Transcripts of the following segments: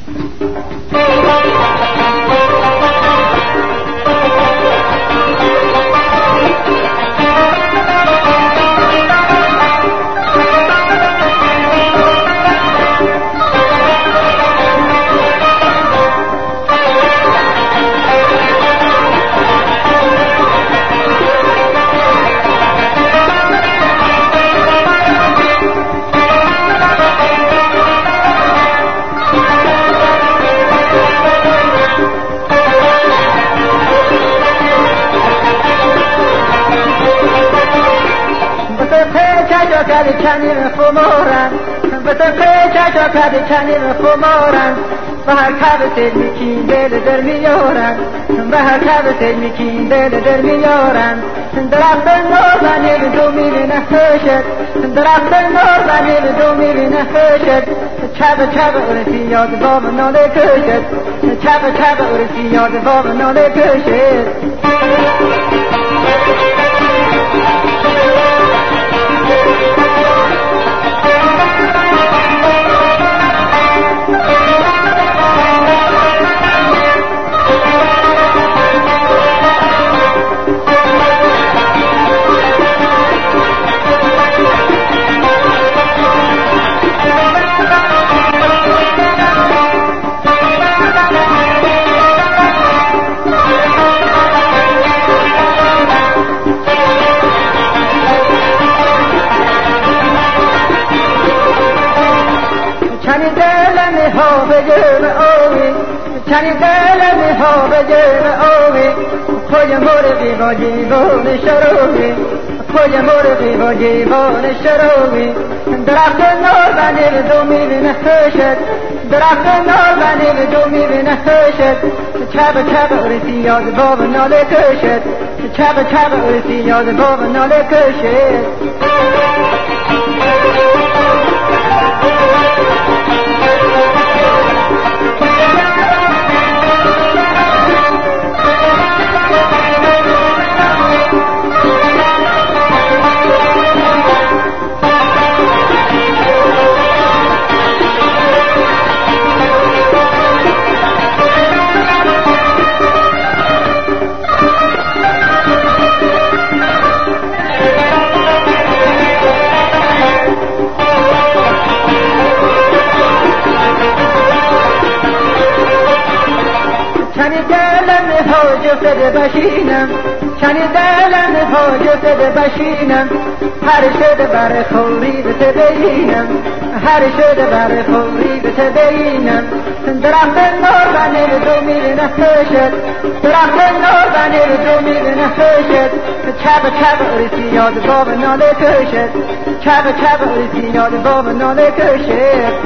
کنیم خمارن به تقه چاکد کنیم خمارن و هر کبت میکین دل در میارن و هر کبت میکین دل در میارن درخت نور بنیم دو میبینه خشت درخت نور بنیم دو میبینه خشت چب ارسی یاد باب ناله کشت چب ارسی یاد باب ناله کشت چنی دلمی ها به جرم آوی پای مرغی با جیبان شروعی پای مرغی با جیبان شروعی درخت نار بنیم دو میبینه خشت درخت نار بنیم دو میبینه خشت چب ارسی یاد باب ناله کشت چب ارسی یاد باب ناله کشت جفت بشینم چنی دلم ها جفت بشینم هر شد بر خوری بت بینم هر شد بر خوری بت بینم درخت نور بنیم دو میبینه خشت درخت نور بنیم دو میبینه خشت چب ارسی یاد باب ناله کشت چب ارسی یاد باب ناله کشت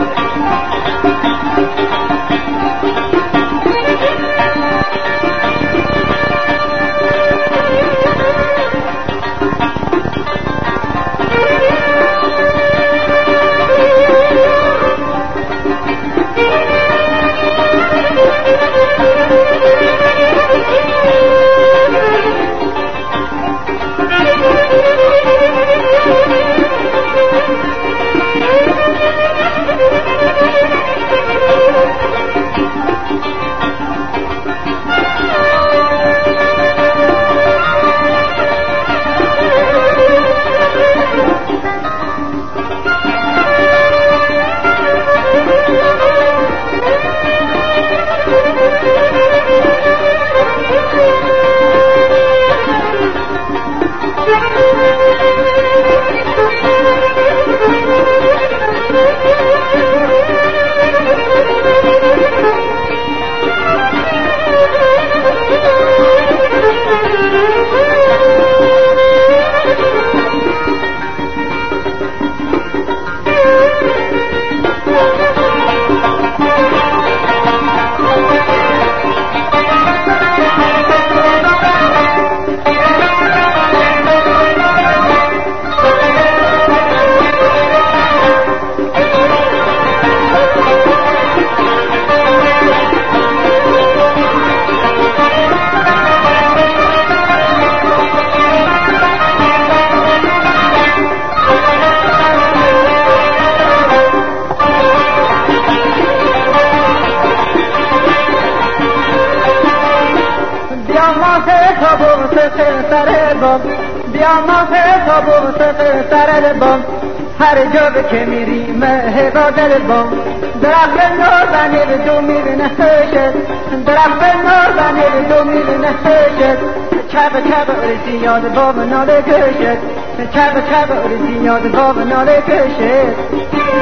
سر بام بیا ما تا سر بام هر جا که میریم هوا بام درخت نازنی دو میبینه خشت درخت نازنی دو میبینه خشت چپ ارزی یاد باب ناله کشت چپ ارزی یاد باب ناله کشت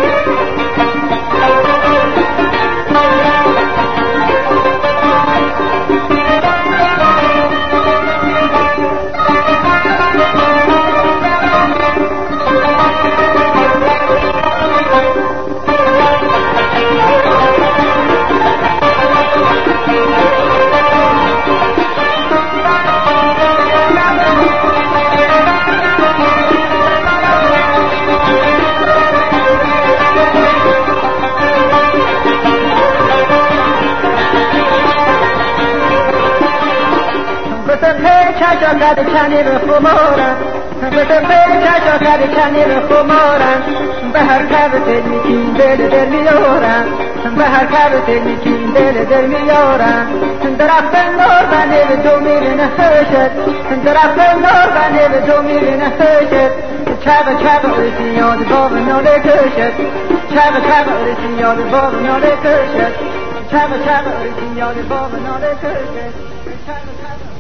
چشاکد کنیر خمارم چشاکد کنیر خمارم به هر کبت میکین دل میارم به هر کبت میکین دل میارم درخت نازنی دو میرینه خشت درخت نازنی دو میرینه خشت چپ ارزی یاد باب ناله کشت چپ ارزی یاد باب ناله کشت چپ ارزی یاد باب ناله کشت